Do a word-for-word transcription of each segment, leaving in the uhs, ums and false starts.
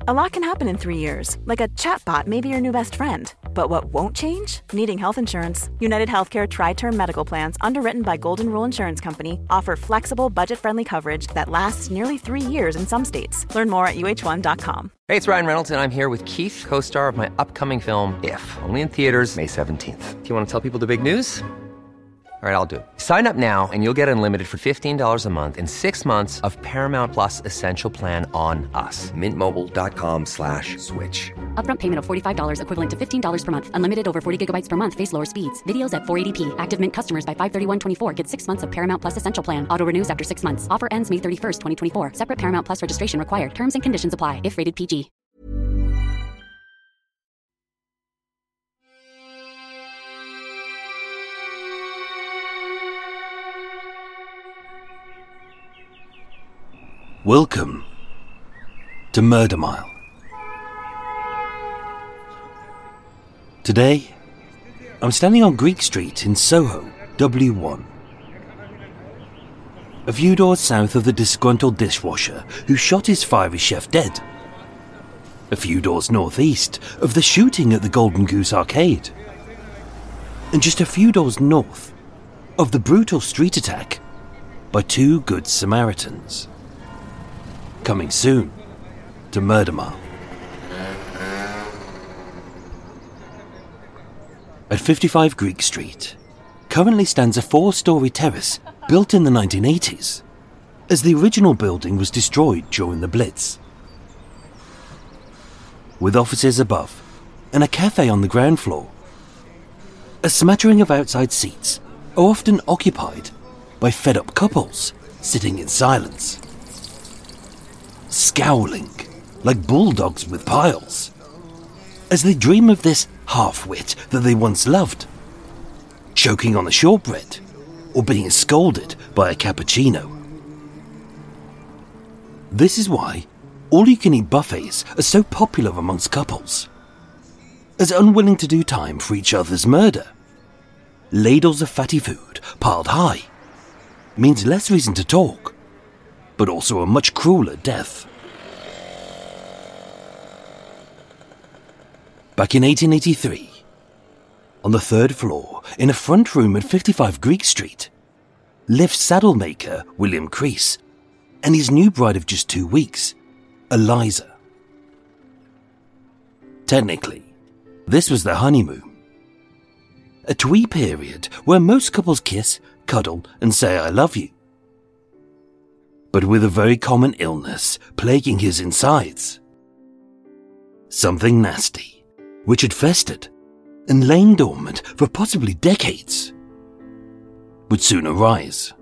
A lot can happen in three years, like a chatbot may be your new best friend. But what won't change? Needing health insurance. United Healthcare Tri-Term Medical Plans, underwritten by Golden Rule Insurance Company, offer flexible, budget-friendly coverage that lasts nearly three years in some states. Learn more at U H one dot com. Hey, it's Ryan Reynolds, and I'm here with Keith, co-star of my upcoming film, If, only in theaters May seventeenth. Do you want to tell people the big news? All right, I'll do it. Sign up now and you'll get unlimited for fifteen dollars a month and six months of Paramount Plus Essential Plan on us. Mint Mobile dot com slash switch. Upfront payment of forty-five dollars equivalent to fifteen dollars per month. Unlimited over forty gigabytes per month. Face lower speeds. Videos at four eighty p. Active Mint customers by five thirty-one twenty-four get six months of Paramount Plus Essential Plan. Auto renews after six months. Offer ends May thirty-first, twenty twenty-four. Separate Paramount Plus registration required. Terms and conditions apply if rated P G. Welcome to Murder Mile. Today, I'm standing on Greek Street in Soho, W one. A few doors south of the disgruntled dishwasher who shot his fiery chef dead. A few doors northeast of the shooting at the Golden Goose Arcade. And just a few doors north of the brutal street attack by two good Samaritans. Coming soon to Murder Mile. At fifty-five Greek Street, currently stands a four-storey terrace built in the nineteen eighties, as the original building was destroyed during the Blitz. With offices above and a cafe on the ground floor, a smattering of outside seats are often occupied by fed-up couples sitting in silence, scowling like bulldogs with piles, as they dream of this half-wit that they once loved, choking on a shortbread or being scolded by a cappuccino. This is why all-you-can-eat buffets are so popular amongst couples, as unwilling to do time for each other's murder. Ladles of fatty food piled high means less reason to talk, but also a much crueler death. Back in eighteen eighty-three, on the third floor in a front room at fifty-five Greek Street, lived saddle maker William Crease and his new bride of just two weeks, Eliza. Technically, this was their honeymoon, a twee period where most couples kiss, cuddle and say I love you. But with a very common illness plaguing his insides. Something nasty, which had festered and lain dormant for possibly decades, would soon arise.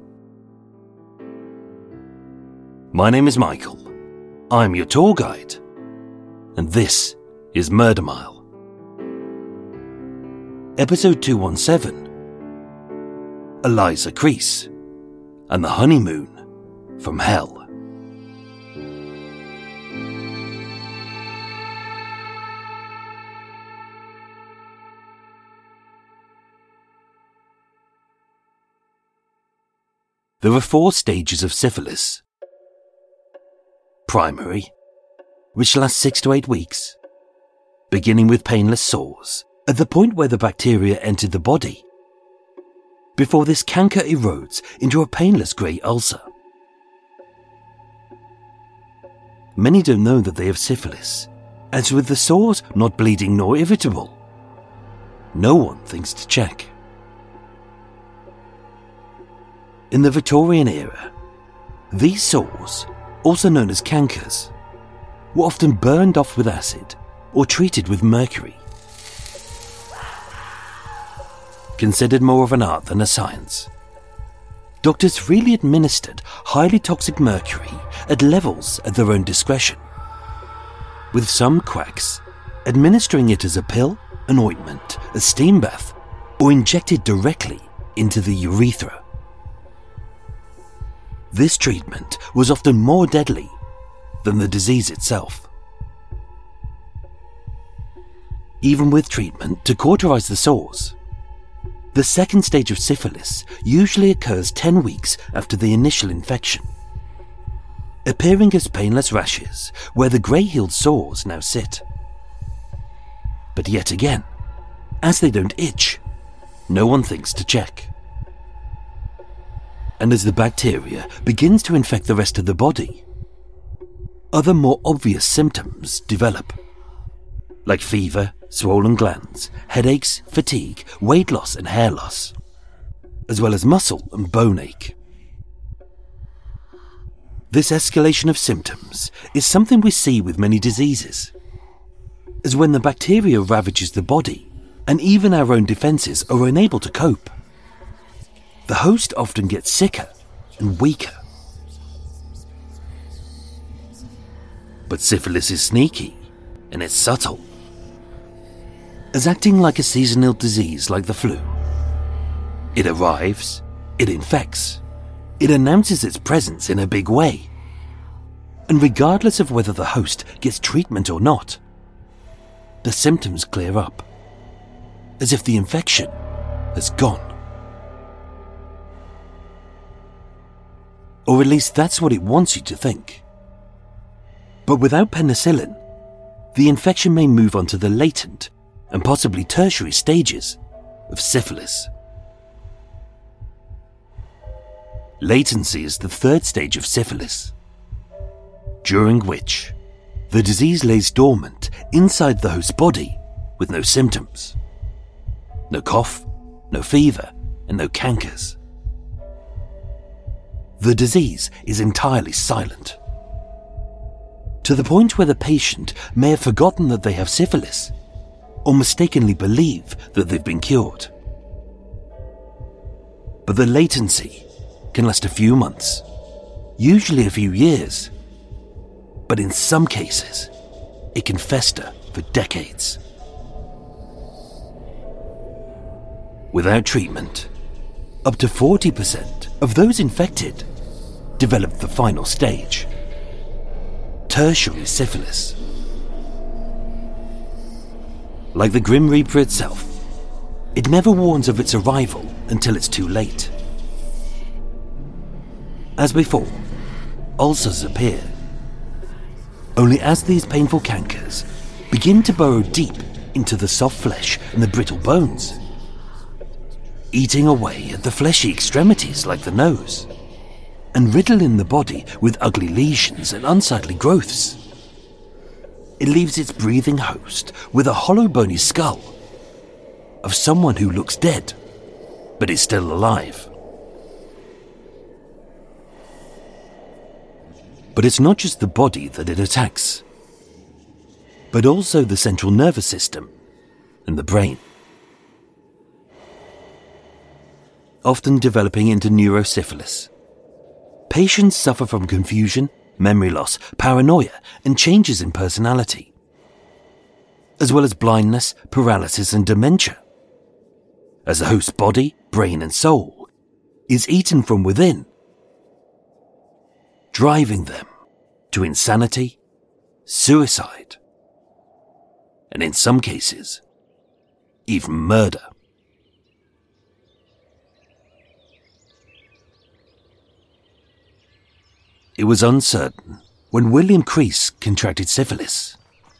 My name is Michael. I'm your tour guide, and this is Murder Mile. Episode two seventeen, Eliza Crease and the honeymoon from hell. There are four stages of syphilis. Primary, which lasts six to eight weeks, beginning with painless sores at the point where the bacteria entered the body, before this canker erodes into a painless grey ulcer. Many don't know that they have syphilis, as with the sores not bleeding nor irritable, no one thinks to check. In the Victorian era, these sores, also known as cankers, were often burned off with acid or treated with mercury. Considered more of an art than a science, doctors freely administered highly toxic mercury at levels at their own discretion, with some quacks administering it as a pill, an ointment, a steam bath, or injected directly into the urethra. This treatment was often more deadly than the disease itself. Even with treatment to cauterize the sores, the second stage of syphilis usually occurs ten weeks after the initial infection. appearing as painless rashes where the grey-healed sores now sit. But yet again, as they don't itch, no one thinks to check. And as the bacteria begins to infect the rest of the body, other more obvious symptoms develop, like fever, swollen glands, headaches, fatigue, weight loss and hair loss, as well as muscle and bone ache. This escalation of symptoms is something we see with many diseases, as when the bacteria ravages the body and even our own defences are unable to cope, the host often gets sicker and weaker. But syphilis is sneaky and it's subtle, as acting like a seasonal disease like the flu. It arrives, it infects, it announces its presence in a big way. And regardless of whether the host gets treatment or not, the symptoms clear up, as if the infection has gone. Or at least that's what it wants you to think. But without penicillin, the infection may move on to the latent and possibly tertiary stages of syphilis. Latency is the third stage of syphilis, during which the disease lays dormant inside the host's body with no symptoms, no cough, no fever, and no cankers. The disease is entirely silent, to the point where the patient may have forgotten that they have syphilis or mistakenly believe that they've been cured. But the latency can last a few months, usually a few years, but in some cases, it can fester for decades. Without treatment, up to forty percent of those infected develop the final stage, tertiary syphilis. Like the Grim Reaper itself, it never warns of its arrival until it's too late. As before, ulcers appear. Only as these painful cankers begin to burrow deep into the soft flesh and the brittle bones, eating away at the fleshy extremities like the nose, and riddling the body with ugly lesions and unsightly growths, it leaves its breathing host with a hollow bony skull of someone who looks dead, but is still alive. But it's not just the body that it attacks, but also the central nervous system and the brain, often developing into neurosyphilis. Patients suffer from confusion, memory loss, paranoia, and changes in personality, as well as blindness, paralysis, and dementia, as the host's body, brain, and soul is eaten from within, driving them to insanity, suicide, and in some cases, even murder. It was uncertain when William Crease contracted syphilis.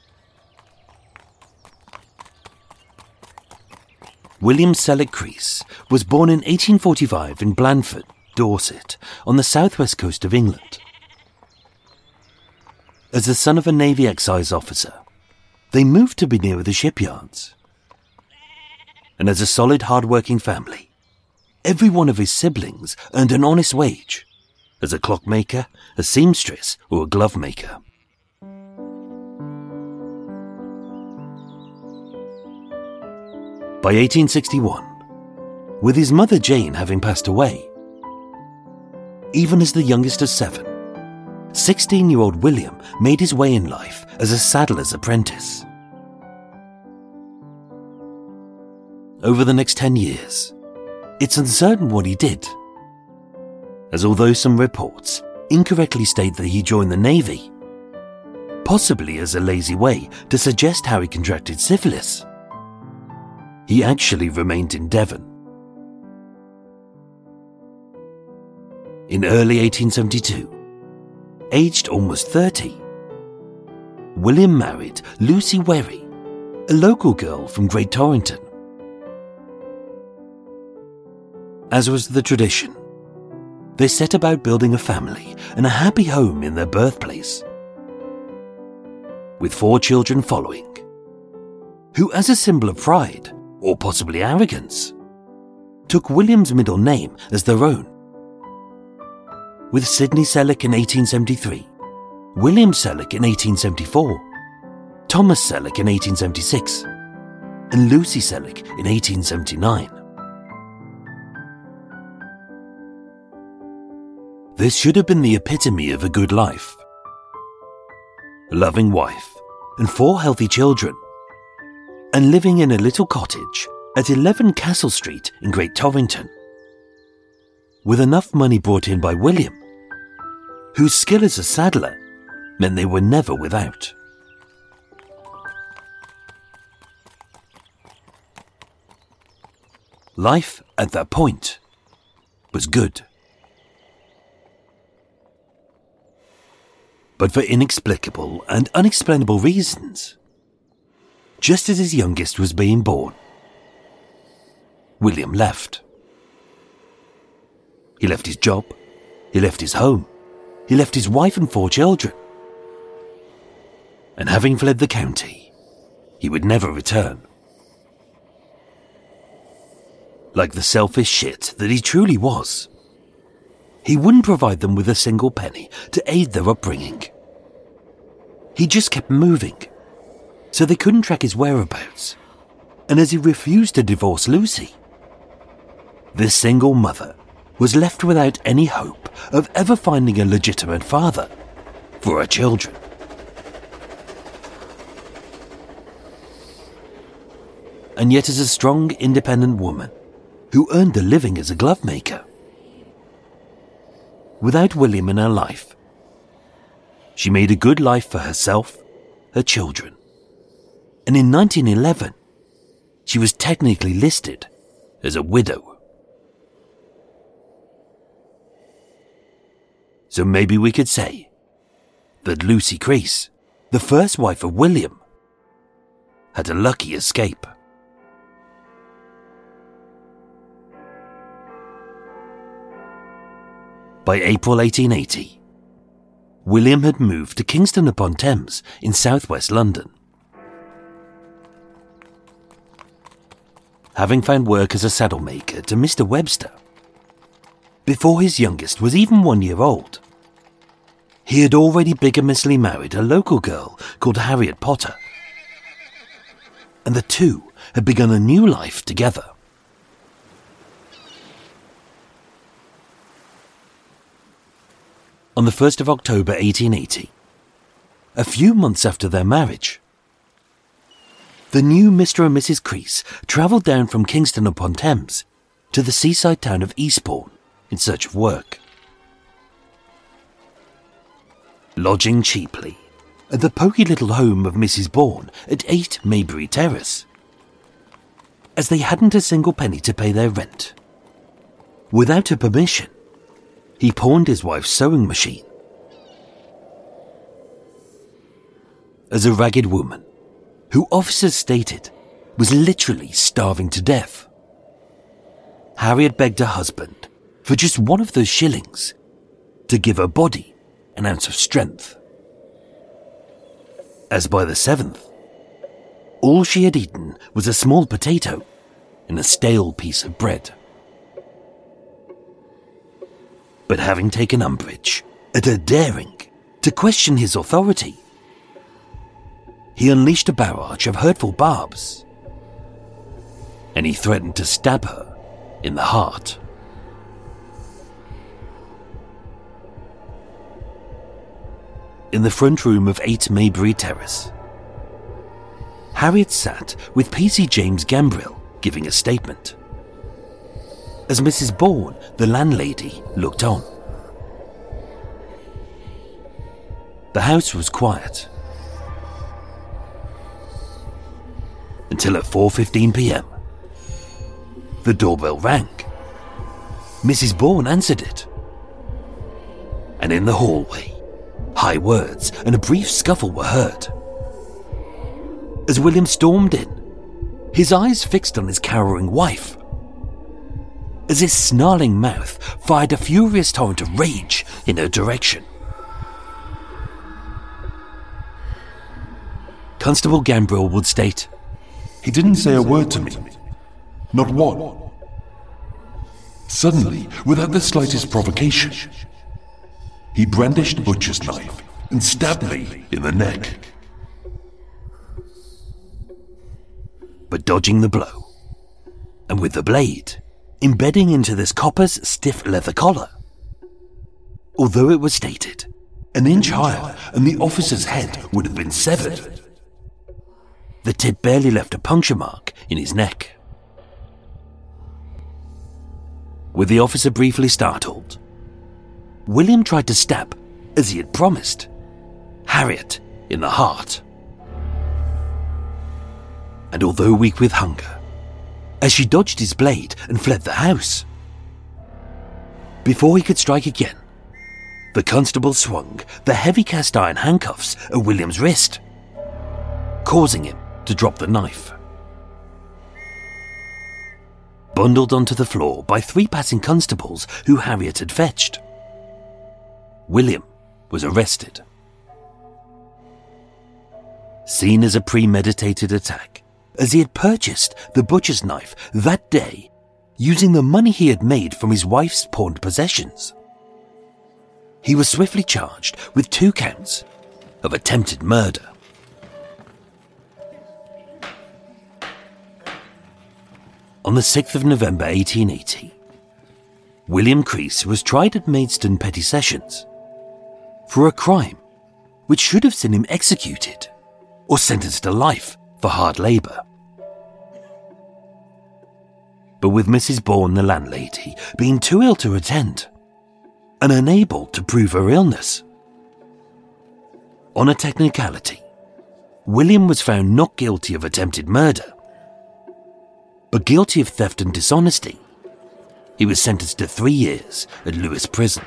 William Selleck Crease was born in eighteen forty-five in Blandford, Dorset, on the southwest coast of England. As the son of a Navy excise officer, they moved to be near the shipyards. And as a solid, hard-working family, every one of his siblings earned an honest wage as a clockmaker, a seamstress, or a glove maker. By eighteen sixty-one, with his mother Jane having passed away, even as the youngest of seven, sixteen-year-old William made his way in life as a saddler's apprentice. Over the next ten years, it's uncertain what he did, as although some reports incorrectly state that he joined the Navy, possibly as a lazy way to suggest how he contracted syphilis, he actually remained in Devon. In early eighteen seventy-two, aged almost thirty, William married Lucy Wherry, a local girl from Great Torrington. As was the tradition, they set about building a family and a happy home in their birthplace, with four children following, who, as a symbol of pride, or possibly arrogance, took William's middle name as their own, with Sidney Selleck in eighteen seventy-three, William Selleck in eighteen seventy-four, Thomas Selleck in eighteen seventy-six, and Lucy Selleck in eighteen seventy-nine. This should have been the epitome of a good life. A loving wife and four healthy children, and living in a little cottage at eleven Castle Street in Great Torrington, with enough money brought in by William, whose skill as a saddler meant they were never without. Life at that point was good. But for inexplicable and unexplainable reasons, just as his youngest was being born, William left. He left his job, he left his home, he left his wife and four children. And having fled the county, he would never return. Like the selfish shit that he truly was, he wouldn't provide them with a single penny to aid their upbringing. He just kept moving, so they couldn't track his whereabouts. And as he refused to divorce Lucy, this single mother was left without any hope of ever finding a legitimate father for her children. And yet, as a strong, independent woman who earned a living as a glove maker, without William in her life, she made a good life for herself, her children, and in nineteen eleven, she was technically listed as a widow. So maybe we could say that Lucy Crease, the first wife of William, had a lucky escape. By April eighteen eighty, William had moved to Kingston upon Thames in southwest London. Having found work as a saddle maker to Mister Webster, before his youngest was even one year old, he had already bigamously married a local girl called Harriet Potter, and the two had begun a new life together. On the first of October eighteen eighty, a few months after their marriage, the new Mister and Missus Crease travelled down from Kingston upon Thames to the seaside town of Eastbourne in search of work. Lodging cheaply at the poky little home of Missus Bourne at eight Maybury Terrace, as they hadn't a single penny to pay their rent. Without her permission, he pawned his wife's sewing machine. As a ragged woman, who officers stated was literally starving to death, Harriet begged her husband for just one of those shillings to give her body an ounce of strength. As by the seventh, all she had eaten was a small potato and a stale piece of bread. But having taken umbrage at her daring to question his authority, he unleashed a barrage of hurtful barbs, and he threatened to stab her in the heart. In the front room of eight Maybury Terrace, Harriet sat with P C James Gambrill giving a statement, as Missus Bourne, the landlady, looked on. The house was quiet, until at four fifteen p.m, the doorbell rang. Missus Bourne answered it, and in the hallway High words and a brief scuffle were heard. As William stormed in, his eyes fixed on his cowering wife, as his snarling mouth fired a furious torrent of rage in her direction. Constable Gambrill would state, "He didn't say a word to me. Not one. Suddenly, without the slightest provocation, he brandished a butcher's knife and stabbed me in the neck." But dodging the blow, and with the blade embedding into this copper's stiff leather collar, although it was stated an inch higher and the officer's head would have been severed, the tip barely left a puncture mark in his neck. With the officer briefly startled, William tried to stab, as he had promised, Harriet in the heart. And although weak with hunger, as she dodged his blade and fled the house, before he could strike again, the constable swung the heavy cast iron handcuffs at William's wrist, causing him to drop the knife. Bundled onto the floor by three passing constables who Harriet had fetched, William was arrested. Seen as a premeditated attack, as he had purchased the butcher's knife that day using the money he had made from his wife's pawned possessions, he was swiftly charged with two counts of attempted murder. On the sixth of November eighteen eighty, William Crease was tried at Maidstone Petty Sessions for a crime which should have seen him executed or sentenced to life for hard labour. But with Missus Bourne, the landlady, being too ill to attend and unable to prove her illness, on a technicality, William was found not guilty of attempted murder, but guilty of theft and dishonesty. He was sentenced to three years at Lewes Prison.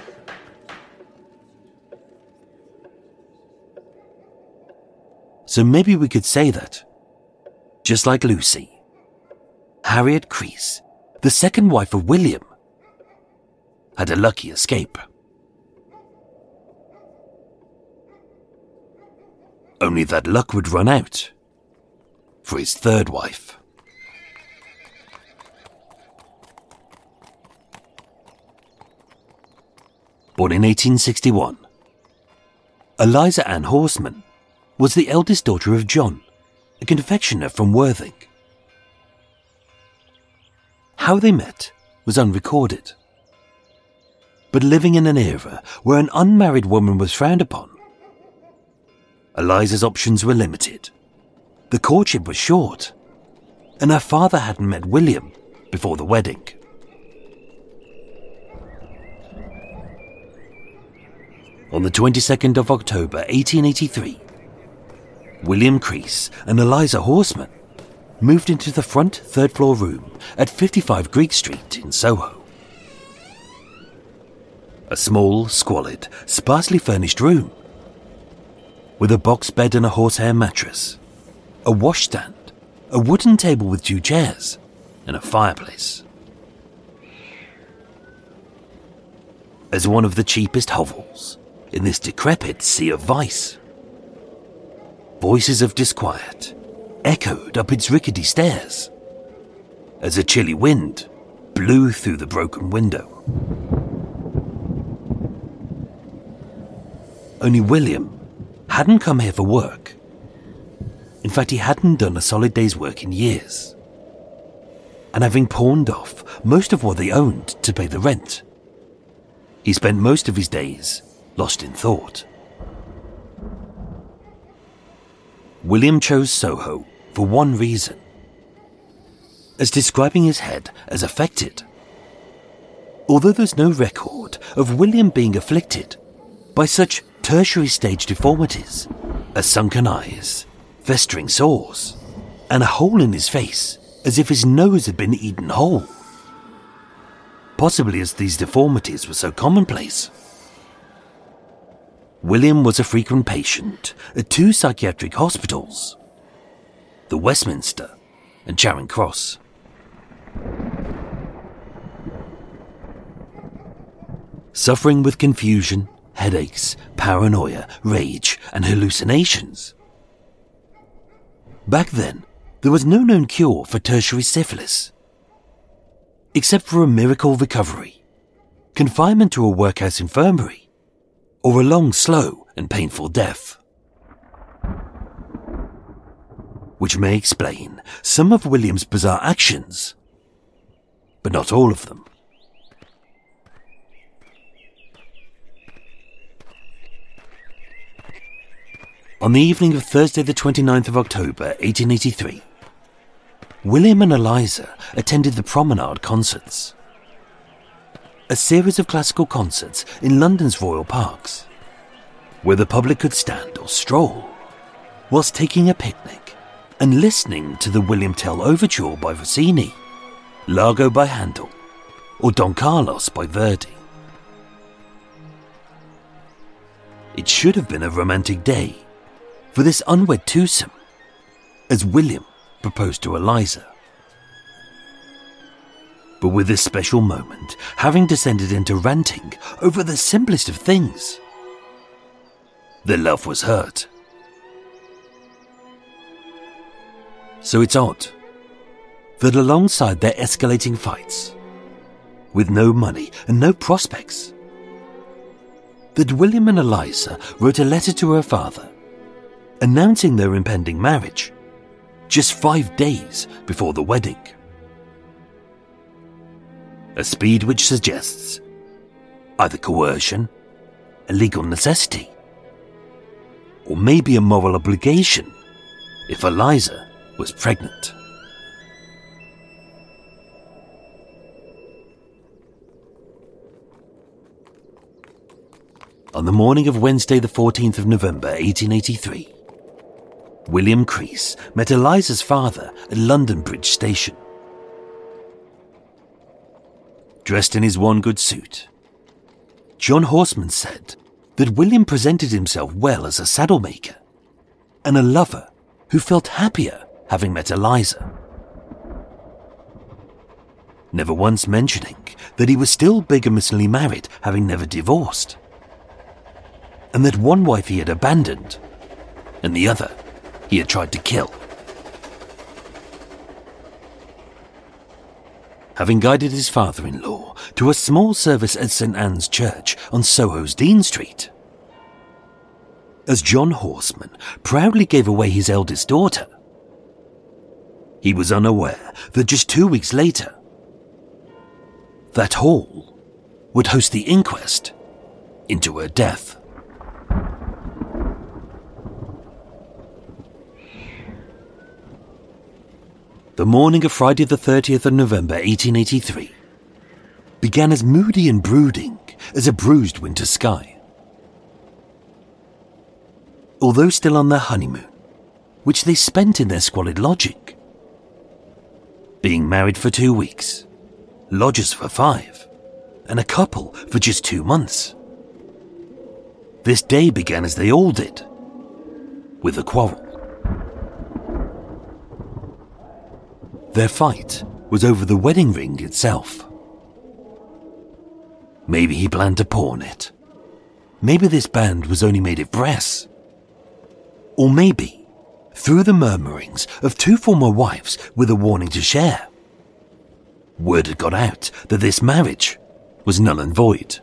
So maybe we could say that, just like Lucy, Harriet Crease, the second wife of William, had a lucky escape. Only that luck would run out for his third wife. Born in eighteen sixty-one, Eliza Ann Horseman was the eldest daughter of John, a confectioner from Worthing. How they met was unrecorded, but living in an era where an unmarried woman was frowned upon, Eliza's options were limited. The courtship was short, and her father hadn't met William before the wedding. On the twenty-second of October eighteen eighty-three, William Crease and Eliza Horseman moved into the front third-floor room at fifty-five Greek Street in Soho. A small, squalid, sparsely furnished room with a box bed and a horsehair mattress, a washstand, a wooden table with two chairs, and a fireplace. As one of the cheapest hovels in this decrepit sea of vice, voices of disquiet echoed up its rickety stairs as a chilly wind blew through the broken window. Only William hadn't come here for work. In fact, he hadn't done a solid day's work in years. And having pawned off most of what they owned to pay the rent, he spent most of his days lost in thought. William chose Soho for one reason, as describing his head as affected. Although there's no record of William being afflicted by such tertiary stage deformities as sunken eyes, festering sores, and a hole in his face as if his nose had been eaten whole. Possibly as these deformities were so commonplace. William was a frequent patient at two psychiatric hospitals, the Westminster and Charing Cross. Suffering with confusion, headaches, paranoia, rage, and hallucinations. Back then, there was no known cure for tertiary syphilis, except for a miracle recovery, confinement to a workhouse infirmary, or a long, slow, and painful death. Which may explain some of William's bizarre actions, but not all of them. On the evening of Thursday the twenty-ninth of October, eighteen eighty-three, William and Eliza attended the Promenade Concerts, a series of classical concerts in London's royal parks, where the public could stand or stroll whilst taking a picnic and listening to the William Tell Overture by Rossini, Largo by Handel, or Don Carlos by Verdi. It should have been a romantic day for this unwed twosome, as William proposed to Eliza. But with this special moment having descended into ranting over the simplest of things, their love was hurt. So it's odd that alongside their escalating fights, with no money and no prospects, that William and Eliza wrote a letter to her father announcing their impending marriage just five days before the wedding. A speed which suggests either coercion, a legal necessity, or maybe a moral obligation if Eliza was pregnant. On the morning of Wednesday the fourteenth of November eighteen eighty-three, William Crease met Eliza's father at London Bridge Station. Dressed in his one good suit, John Horseman said that William presented himself well as a saddlemaker and a lover who felt happier having met Eliza, never once mentioning that he was still bigamously married, having never divorced, and that one wife he had abandoned and the other he had tried to kill. Having guided his father-in-law to a small service at St Anne's Church on Soho's Dean Street, as John Horseman proudly gave away his eldest daughter, he was unaware that just two weeks later, that hall would host the inquest into her death. The morning of Friday the thirtieth of November eighteen eighty-three began as moody and brooding as a bruised winter sky. Although still on their honeymoon, which they spent in their squalid lodging, being married for two weeks, lodgers for five, and a couple for just two months, this day began as they all did, with a quarrel. Their fight was over the wedding ring itself. Maybe he planned to pawn it. Maybe this band was only made of brass. Or maybe, through the murmurings of two former wives with a warning to share, word had got out that this marriage was null and void.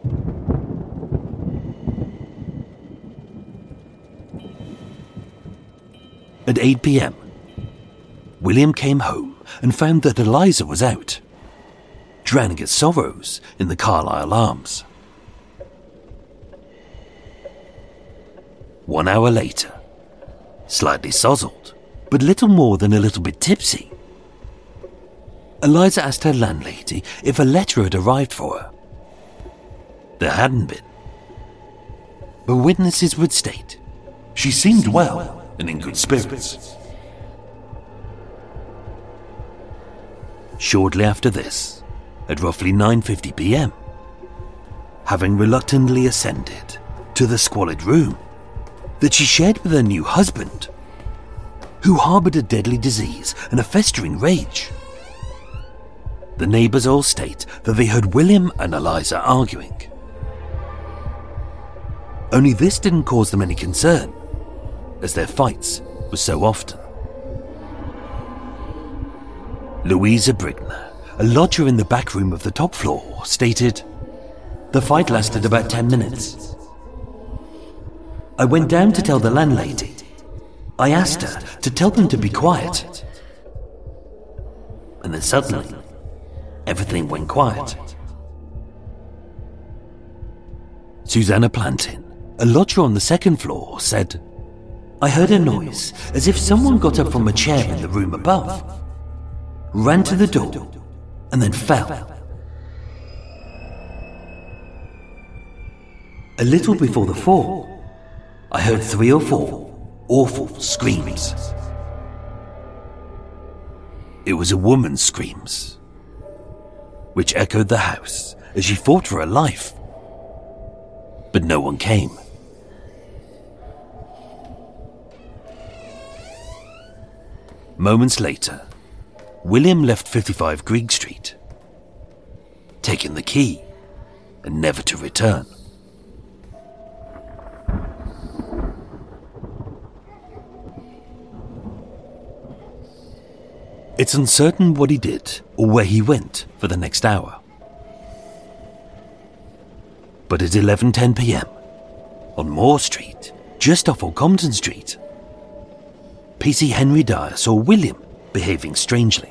At eight p.m, William came home and found that Eliza was out, drowning her sorrows in the Carlisle Arms. One hour later, slightly sozzled, but little more than a little bit tipsy, Eliza asked her landlady if a letter had arrived for her. There hadn't been, but witnesses would state She seemed well and in good spirits. Shortly after this, at roughly nine fifty p.m, having reluctantly ascended to the squalid room that she shared with her new husband, who harboured a deadly disease and a festering rage. The neighbours all state that they heard William and Eliza arguing. Only this didn't cause them any concern, as their fights were so often. Louisa Brigner, a lodger in the back room of the top floor, stated, "The fight lasted about ten minutes. I went down to tell the landlady. I asked her to tell them to be quiet. And then suddenly, everything went quiet." Susanna Plantin, a lodger on the second floor, said, "I heard a noise as if someone got up from a chair in the room above, ran to the door, and then fell. A little before the fall, I heard three or four awful screams. It was a woman's screams, which echoed the house as she fought for her life. But no one came." Moments later, William left fifty-five Greig Street, taking the key and never to return. It's uncertain what he did or where he went for the next hour. But at eleven ten p m, on Moore Street, just off Old Compton Street, P C Henry Dyer saw William behaving strangely.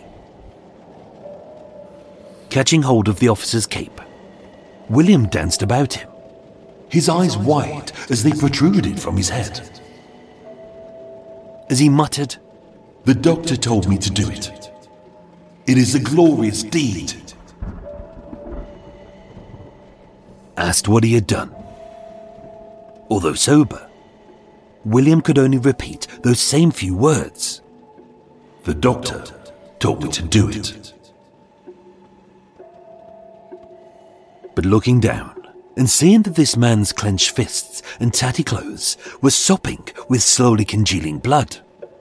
Catching hold of the officer's cape, William danced about him, his eyes wide as they protruded from his head. As he muttered, "The doctor told me to do it. It is a glorious deed." Asked what he had done. Although sober, William could only repeat those same few words. "The doctor told me to do it." But looking down and seeing that this man's clenched fists and tatty clothes were sopping with slowly congealing blood,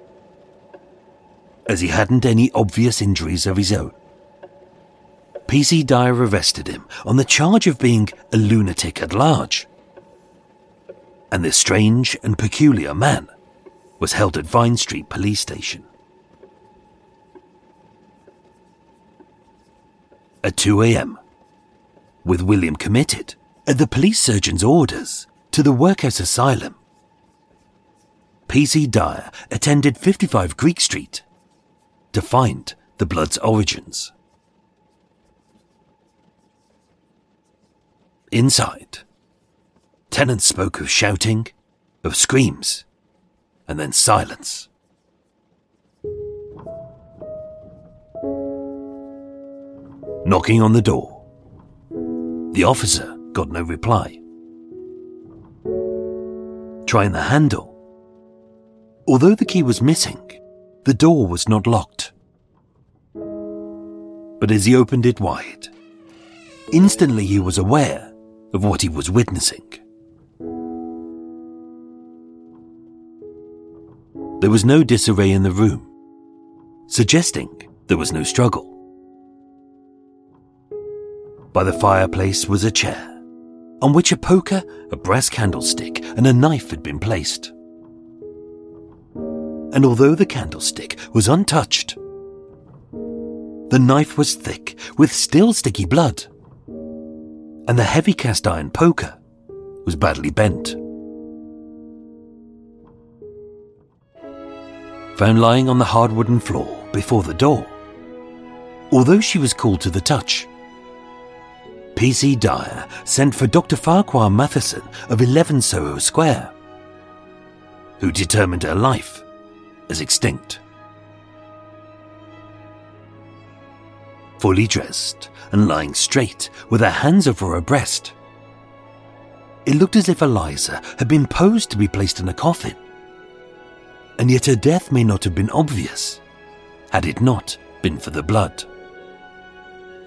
as he hadn't any obvious injuries of his own, P C Dyer arrested him on the charge of being a lunatic at large, and this strange and peculiar man was held at Vine Street Police Station. At two a m, with William committed, at the police surgeon's orders, to the workhouse asylum, P C Dyer attended fifty-five Greig Street to find the blood's origins. Inside, tenants spoke of shouting, of screams, and then silence. Knocking on the door, the officer got no reply. Trying the handle, although the key was missing, the door was not locked. But as he opened it wide, instantly he was aware of what he was witnessing. There was no disarray in the room, suggesting there was no struggle. By the fireplace was a chair, on which a poker, a brass candlestick, and a knife had been placed. And although the candlestick was untouched, the knife was thick with still sticky blood, and the heavy cast iron poker was badly bent. Found lying on the hard wooden floor before the door, although she was cool to the touch, P C Dyer sent for Doctor Farquhar Matheson of eleven Soho Square, who determined her life as extinct. Fully dressed and lying straight with her hands over her breast, it looked as if Eliza had been posed to be placed in a coffin, and yet her death may not have been obvious had it not been for the blood.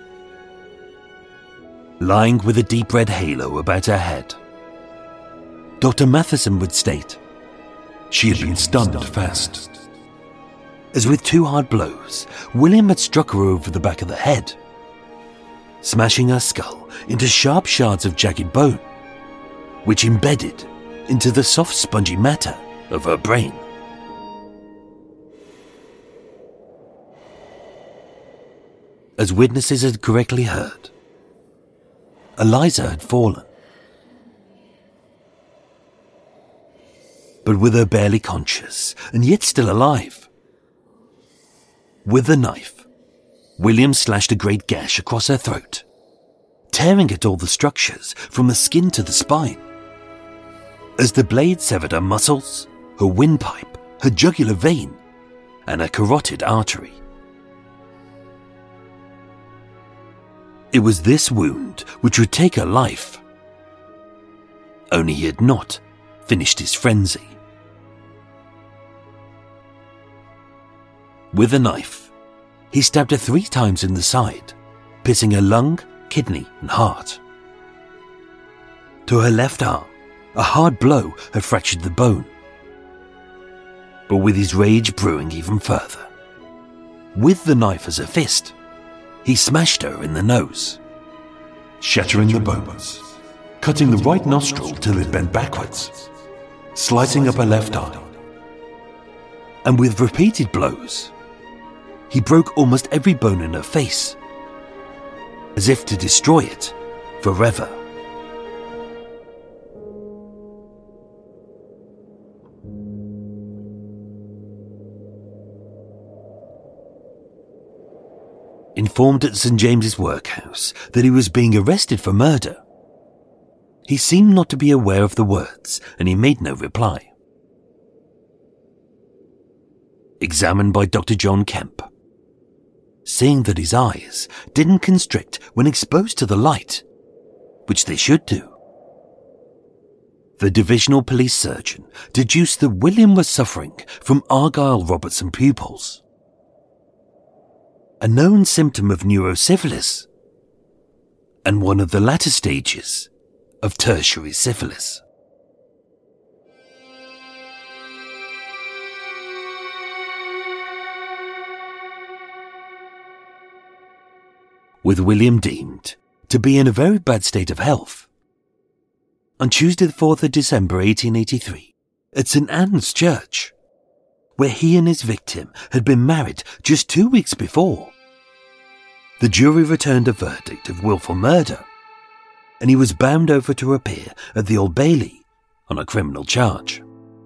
Lying with a deep red halo about her head, Doctor Matheson would state, She had been stunned fast. as with two hard blows, William had struck her over the back of the head, smashing her skull into sharp shards of jagged bone, which embedded into the soft spongy matter of her brain. As witnesses had correctly heard, Eliza had fallen. But with her barely conscious and yet still alive, with the knife, William slashed a great gash across her throat, tearing at all the structures from the skin to the spine. As the blade severed her muscles, her windpipe, her jugular vein, and her carotid artery. It was this wound which would take her life. Only he had not finished his frenzy. With a knife, he stabbed her three times in the side, piercing her lung, kidney, and heart. To her left arm, a hard blow had fractured the bone. But with his rage brewing even further, with the knife as a fist, he smashed her in the nose, shattering the bones, cutting the right nostril till it bent backwards, slicing up her left eye. And with repeated blows, he broke almost every bone in her face, as if to destroy it forever. Informed at Saint James's workhouse that he was being arrested for murder, he seemed not to be aware of the words, and he made no reply. Examined by Doctor John Kemp, seeing that his eyes didn't constrict when exposed to the light, which they should do, the divisional police surgeon deduced that William was suffering from Argyll Robertson pupils, a known symptom of neurosyphilis, and one of the latter stages of tertiary syphilis. With William deemed to be in a very bad state of health, on Tuesday the fourth of December eighteen eighty-three, at St Anne's Church, where he and his victim had been married just two weeks before, the jury returned a verdict of willful murder, and he was bound over to appear at the Old Bailey on a criminal charge.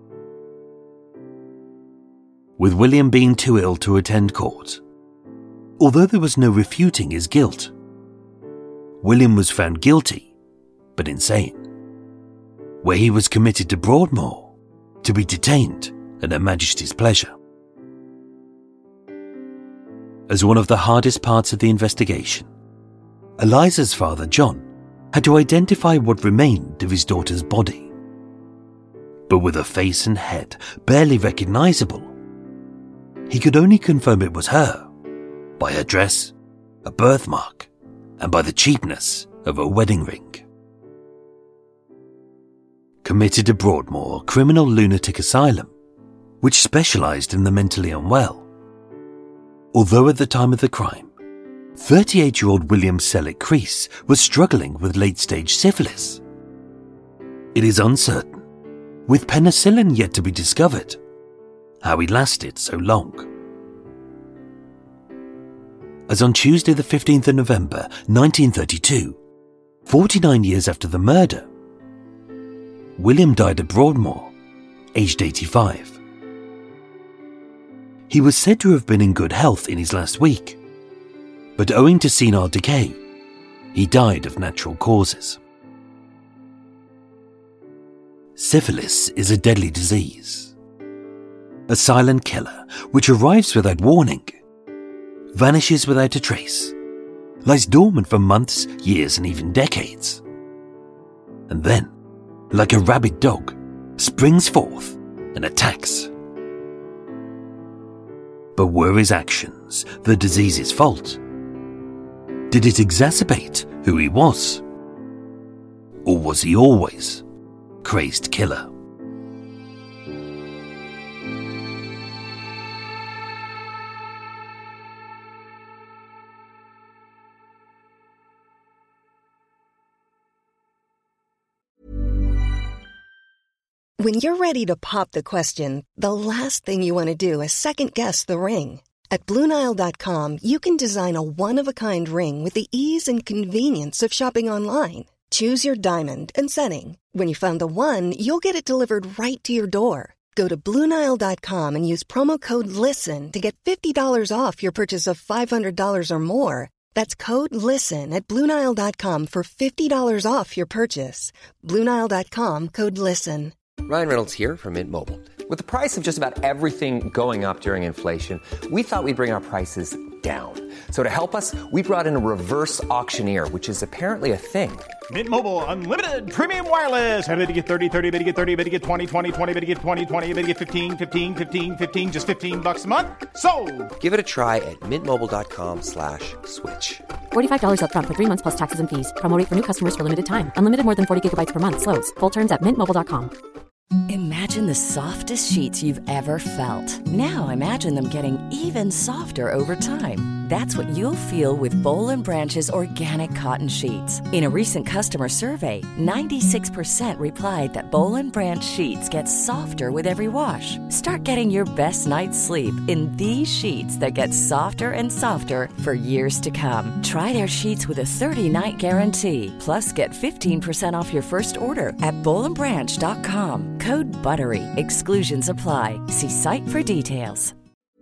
With William being too ill to attend court, although there was no refuting his guilt, William was found guilty, but insane, where he was committed to Broadmoor to be detained at Her Majesty's pleasure. As one of the hardest parts of the investigation, Eliza's father, John, had to identify what remained of his daughter's body. But with a face and head barely recognizable, he could only confirm it was her by her dress, a birthmark, and by the cheapness of her wedding ring. Committed to Broadmoor Criminal Lunatic Asylum, which specialised in the mentally unwell. Although at the time of the crime, thirty-eight-year-old William Selleck Crease was struggling with late-stage syphilis, it is uncertain, with penicillin yet to be discovered, how he lasted so long. As on Tuesday the fifteenth of November nineteen thirty-two, forty-nine years after the murder, William died at Broadmoor, aged eighty-five. He was said to have been in good health in his last week, but owing to senile decay, he died of natural causes. Syphilis is a deadly disease, a silent killer which arrives without warning, vanishes without a trace, lies dormant for months, years, and even decades, and then, like a rabid dog, springs forth and attacks. But were his actions the disease's fault? Did it exacerbate who he was? Or was he always crazed killer. When you're ready to pop the question, the last thing you want to do is second-guess the ring. At Blue Nile dot com, you can design a one-of-a-kind ring with the ease and convenience of shopping online. Choose your diamond and setting. When you find the one, you'll get it delivered right to your door. Go to Blue Nile dot com and use promo code LISTEN to get fifty dollars off your purchase of five hundred dollars or more. That's code LISTEN at Blue Nile dot com for fifty dollars off your purchase. Blue Nile dot com, code LISTEN. Ryan Reynolds here from Mint Mobile. With the price of just about everything going up during inflation, we thought we'd bring our prices down. So to help us, we brought in a reverse auctioneer, which is apparently a thing. Mint Mobile Unlimited Premium Wireless. How to get thirty, thirty, how to get thirty, how to get twenty, twenty, twenty, how to get twenty, twenty, how to get fifteen, fifteen, fifteen, fifteen, just fifteen bucks a month? Sold! Give it a try at mintmobile.com slash switch. forty-five dollars up front for three months plus taxes and fees. Promo rate for new customers for limited time. Unlimited more than forty gigabytes per month. Slows full terms at mint mobile dot com. Imagine the softest sheets you've ever felt. Now imagine them getting even softer over time. That's what you'll feel with Boll and Branch's organic cotton sheets. In a recent customer survey, ninety-six percent replied that Boll and Branch sheets get softer with every wash. Start getting your best night's sleep in these sheets that get softer and softer for years to come. Try their sheets with a thirty-night guarantee. Plus, get fifteen percent off your first order at boll and branch dot com. Code BUTTERY. Exclusions apply. See site for details.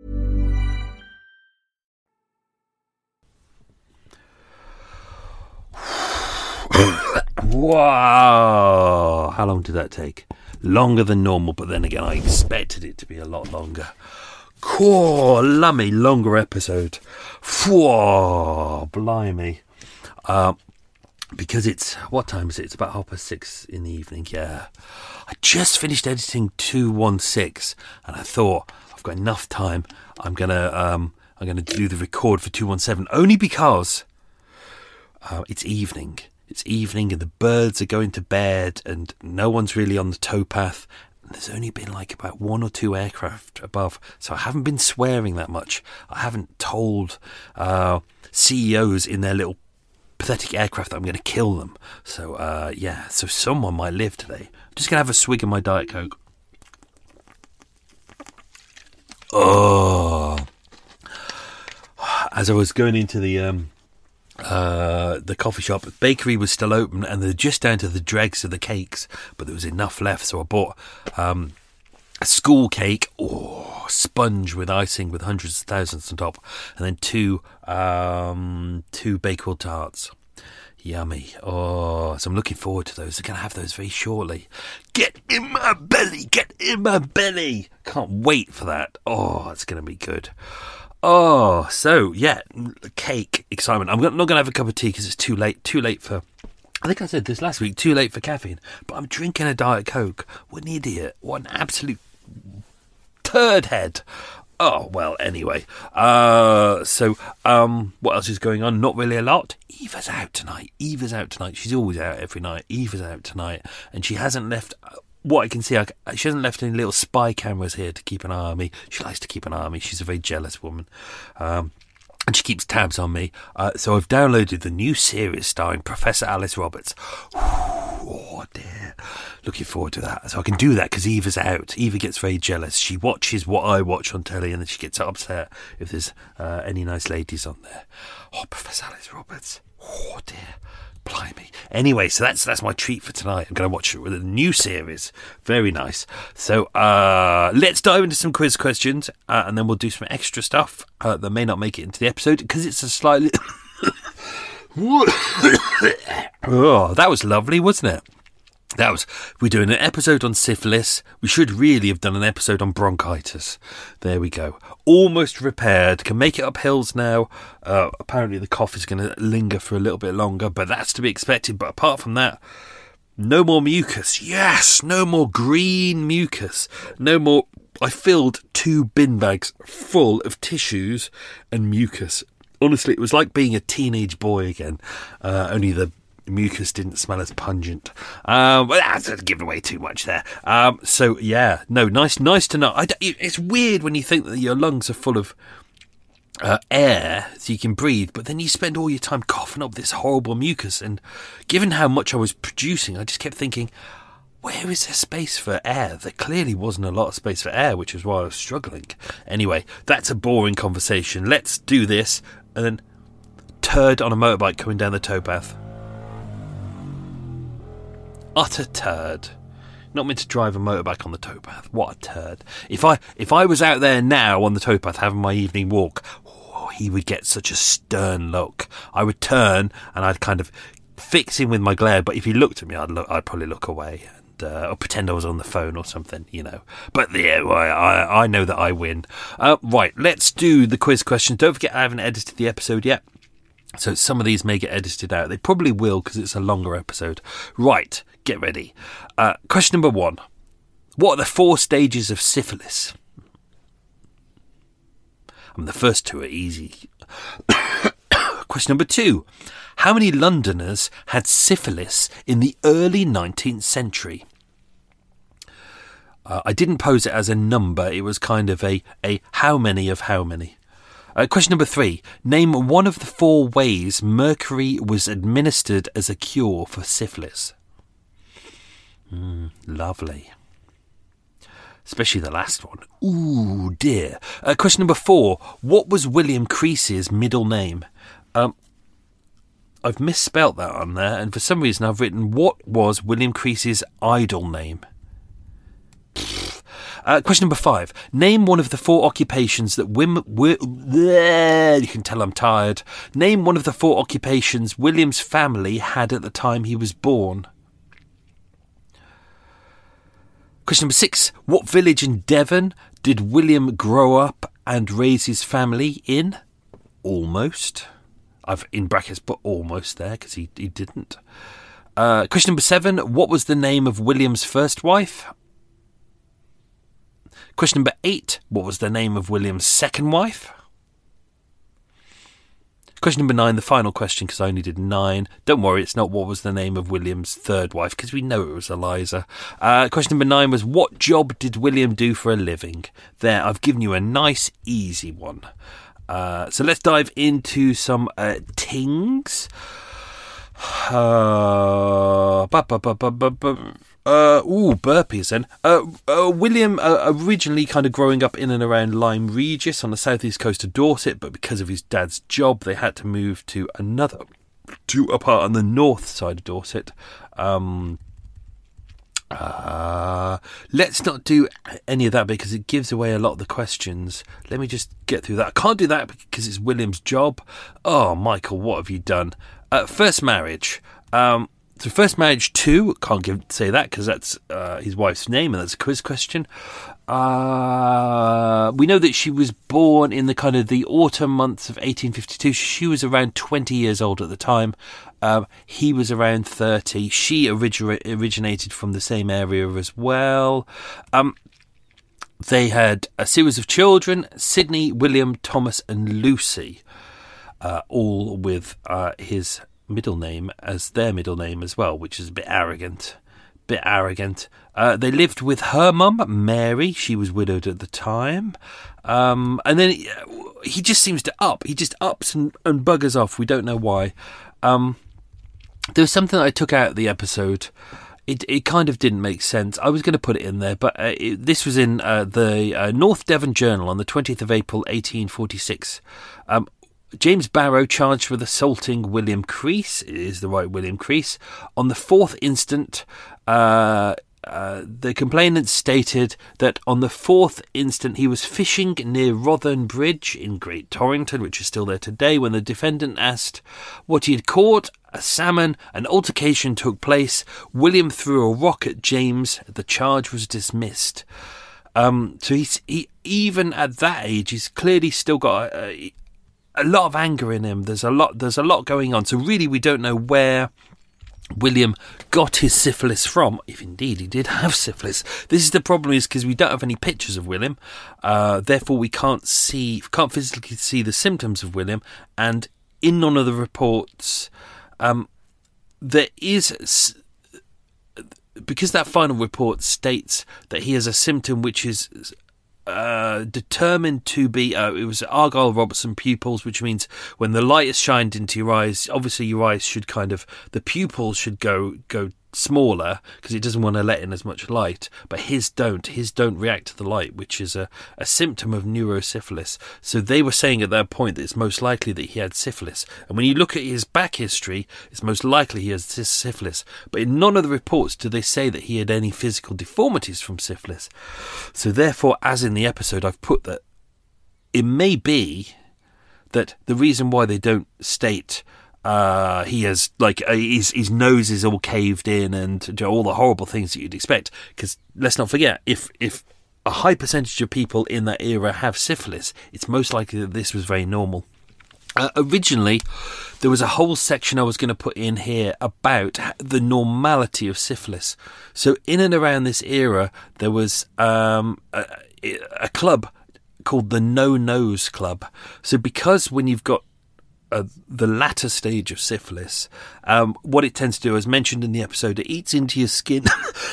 Wow! How long did that take? Longer than normal, but then again, I expected it to be a lot longer. Cool, lummy, longer episode. Whoa, blimey. Uh, because it's, what time is it? It's about half past six in the evening, yeah. I just finished editing two one six, and I thought, I've got enough time. I'm gonna, um, I'm gonna do the record for two one seven, only because uh, it's evening. It's evening and the birds are going to bed and no one's really on the towpath. And there's only been like about one or two aircraft above. So I haven't been swearing that much. I haven't told uh, C E Os in their little pathetic aircraft that I'm going to kill them. So, uh, yeah, so someone might live today. I'm just going to have a swig of my Diet Coke. Oh. As I was going into the... Um, Uh, the coffee shop, the bakery was still open and they're just down to the dregs of the cakes, but there was enough left, so I bought um, a school cake, oh, sponge with icing with hundreds of thousands on top, and then two um, two Bakewell tarts. Yummy. Oh, so I'm looking forward to those. I'm going to have those very shortly. Get in my belly, get in my belly. Can't wait for that. Oh, it's going to be good. Oh, so, yeah, cake, excitement. I'm not going to have a cup of tea because it's too late. Too late for, I think I said this last week, too late for caffeine. But I'm drinking a Diet Coke. What an idiot. What an absolute turd head. Oh, well, anyway. Uh, so, um, what else is going on? Not really a lot. Eva's out tonight. Eva's out tonight. She's always out every night. Eva's out tonight. And she hasn't left... What I can see, I, she hasn't left any little spy cameras here to keep an eye on me. She likes to keep an eye on me. She's a very jealous woman. Um, and she keeps tabs on me. Uh, so I've downloaded the new series starring Professor Alice Roberts. Oh, dear. Looking forward to that. So I can do that because Eva's out. Eva gets very jealous. She watches what I watch on telly and then she gets upset if there's uh, any nice ladies on there. Oh, Professor Alice Roberts. Oh, dear. Blimey. Anyway, so that's that's my treat for tonight. I'm going to watch it with a new series. Very nice. So uh, let's dive into some quiz questions uh, and then we'll do some extra stuff uh, that may not make it into the episode because it's a slightly... Oh, that was lovely, wasn't it? That was, we're doing an episode on syphilis. We should really have done an episode on bronchitis. There we go. Almost repaired. Can make it up hills now. Uh, apparently the cough is going to linger for a little bit longer, but that's to be expected. But apart from that, no more mucus. Yes, no more green mucus. No more... I filled two bin bags full of tissues and mucus. Honestly, it was like being a teenage boy again. Uh, only the mucus didn't smell as pungent. Um, well, that's giving away too much there. Um, so yeah, no, nice, nice to know. I d- it's weird when you think that your lungs are full of uh, air, so you can breathe, but then you spend all your time coughing up this horrible mucus. And given how much I was producing, I just kept thinking, where is there space for air? There clearly wasn't a lot of space for air, which is why I was struggling. Anyway, that's a boring conversation. Let's do this. And then turd on a motorbike coming down the towpath. Utter turd. Not meant to drive a motorbike on the towpath. What a turd. If I if I was out there now on the towpath having my evening walk, oh, he would get such a stern look. I would turn and I'd kind of fix him with my glare, but if he looked at me, I'd, look, I'd probably look away. Uh, or pretend I was on the phone or something, you know. But yeah, I, I, I know that I win. Uh, right, let's do the quiz questions. Don't forget I haven't edited the episode yet, so some of these may get edited out. They probably will because it's a longer episode. Right, get ready. Uh, question number one. What are the four stages of syphilis? I mean, the first two are easy. Question number two. How many Londoners had syphilis in the early nineteenth century? Uh, I didn't pose it as a number. It was kind of a, a how many of how many. Uh, question number three. Name one of the four ways mercury was administered as a cure for syphilis. Mm, lovely. Especially the last one. Ooh, dear. Uh, question number four. What was William Crease's middle name? Um... I've misspelt that on there, and for some reason I've written, what was William Crease's idol name? Uh, question number five. Name one of the four occupations that Wim... Wi- you can tell I'm tired. Name one of the four occupations William's family had at the time he was born. Question number six. What village in Devon did William grow up and raise his family in? Almost. I've in brackets put almost there because he, he didn't. Uh, question number seven. What was the name of William's first wife? Question number eight. What was the name of William's second wife? Question number nine, the final question, because I only did nine. Don't worry, it's not what was the name of William's third wife, because we know it was Eliza. Uh, question number nine was, what job did William do for a living? There, I've given you a nice, easy one. Uh, so let's dive into some uh, tings. Uh, bu- bu- bu- bu- bu- bu- uh, ooh, burpees then. Uh, uh, William, uh, originally kind of growing up in and around Lyme Regis on the southeast coast of Dorset, but because of his dad's job, they had to move to another, to a part on the north side of Dorset. Um... Uh, let's not do any of that because it gives away a lot of the questions. Let me just get through that. I can't do that because it's William's job. Oh, Michael, what have you done? Uh, first marriage. Um, so first marriage two, can't give, say that because that's uh, his wife's name and that's a quiz question. Uh, we know that she was born in the kind of the autumn months of eighteen fifty-two. She was around twenty years old at the time. Um, he was around thirty. She origi- originated from the same area as well. Um, they had a series of children, Sydney, William, Thomas and Lucy, uh, all with uh, his middle name as their middle name as well, which is a bit arrogant. Bit arrogant. Uh, they lived with her mum, Mary. She was widowed at the time. Um, and then he, he just seems to up. He just ups and, and buggers off. We don't know why. Um, there was something that I took out of the episode. It it kind of didn't make sense. I was going to put it in there, but uh, it, this was in uh, the uh, North Devon Journal on the twentieth of April, eighteen forty-six. Um, James Barrow charged with assaulting William Crease, it is the right William Crease, on the fourth instant. Uh, uh, the complainant stated that on the fourth instant he was fishing near Rotherham Bridge in Great Torrington, which is still there today, when the defendant asked what he had caught, a salmon. An altercation took place. William threw a rock at James. The charge was dismissed. Um, so he's he, even at that age, he's clearly still got a, a lot of anger in him. There's a lot. There's a lot going on. So really, we don't know where William got his syphilis from, if indeed he did have syphilis. This is the problem, is because we don't have any pictures of William, uh, therefore we can't see, can't physically see the symptoms of William, and in none of the reports, um, there is, because that final report states that he has a symptom which is uh, determined to be, uh, it was Argyll-Robertson pupils, which means when the light is shined into your eyes, obviously your eyes should kind of, the pupils should go go smaller because it doesn't want to let in as much light, but his don't his don't react to the light, which is a, a symptom of neurosyphilis. So they were saying at that point that it's most likely that he had syphilis, and when you look at his back history, it's most likely he has syphilis, but in none of the reports do they say that he had any physical deformities from syphilis. So therefore, as in the episode, I've put that it may be that the reason why they don't state Uh, he has, like, uh, his, his nose is all caved in and you know, all the horrible things that you'd expect. Because let's not forget, if if a high percentage of people in that era have syphilis, it's most likely that this was very normal. Uh, originally, there was a whole section I was going to put in here about the normality of syphilis. So in and around this era, there was um, a, a club called the No Nose Club. So because when you've got Uh, the latter stage of syphilis, um, what it tends to do, as mentioned in the episode, it eats into your skin,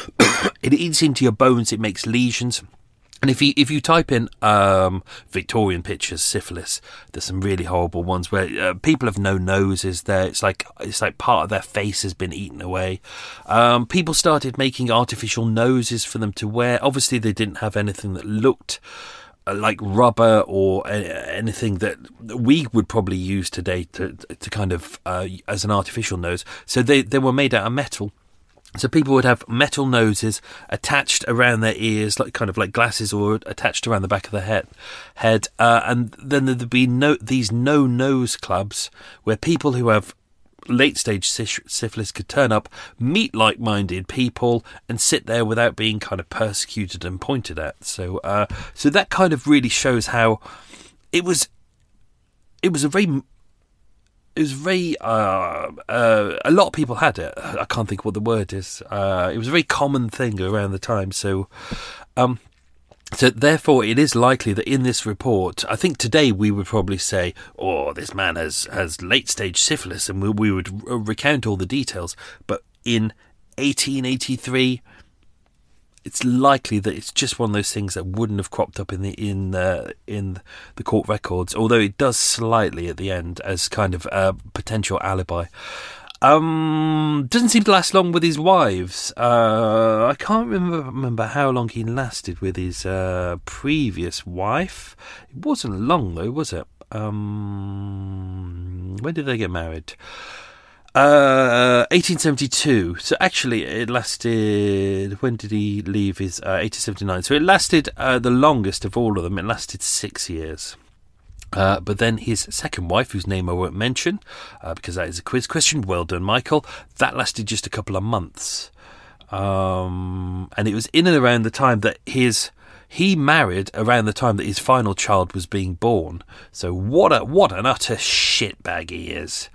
it eats into your bones, it makes lesions. And if you if you type in um, Victorian pictures syphilis, there's some really horrible ones where uh, people have no noses. There, it's like it's like part of their face has been eaten away. Um, people started making artificial noses for them to wear. Obviously, they didn't have anything that looked like rubber or anything that we would probably use today to to kind of uh, as an artificial nose. So they, they were made out of metal. So people would have metal noses attached around their ears, like kind of like glasses, or attached around the back of the head. Head, uh, and then there'd be no these no nose clubs where people who have late stage syphilis could turn up, meet like-minded people, and sit there without being kind of persecuted and pointed at. So, uh, so that kind of really shows how it was. It was a very, it was very. Uh, uh, a lot of people had it. I can't think what the word is. Uh, it was a very common thing around the time. So, um. So therefore, it is likely that in this report, I think today we would probably say, oh, this man has, has late-stage syphilis, and we, we would recount all the details. But in eighteen eighty-three, it's likely that it's just one of those things that wouldn't have cropped up in the in uh, in the court records, although it does slightly at the end as kind of a potential alibi. Um, doesn't seem to last long with his wives. Uh, I can't remember, remember how long he lasted with his uh, previous wife. It wasn't long though, was it? Um, when did they get married? Uh, eighteen seventy-two. So actually, it lasted. When did he leave his? Uh, eighteen seventy-nine. So it lasted uh, the longest of all of them. It lasted six years. Uh, but then his second wife, whose name I won't mention, uh, because that is a quiz question, well done, Michael, that lasted just a couple of months. Um, and it was in and around the time that his... He married around the time that his final child was being born. So what a what an utter shitbag he is.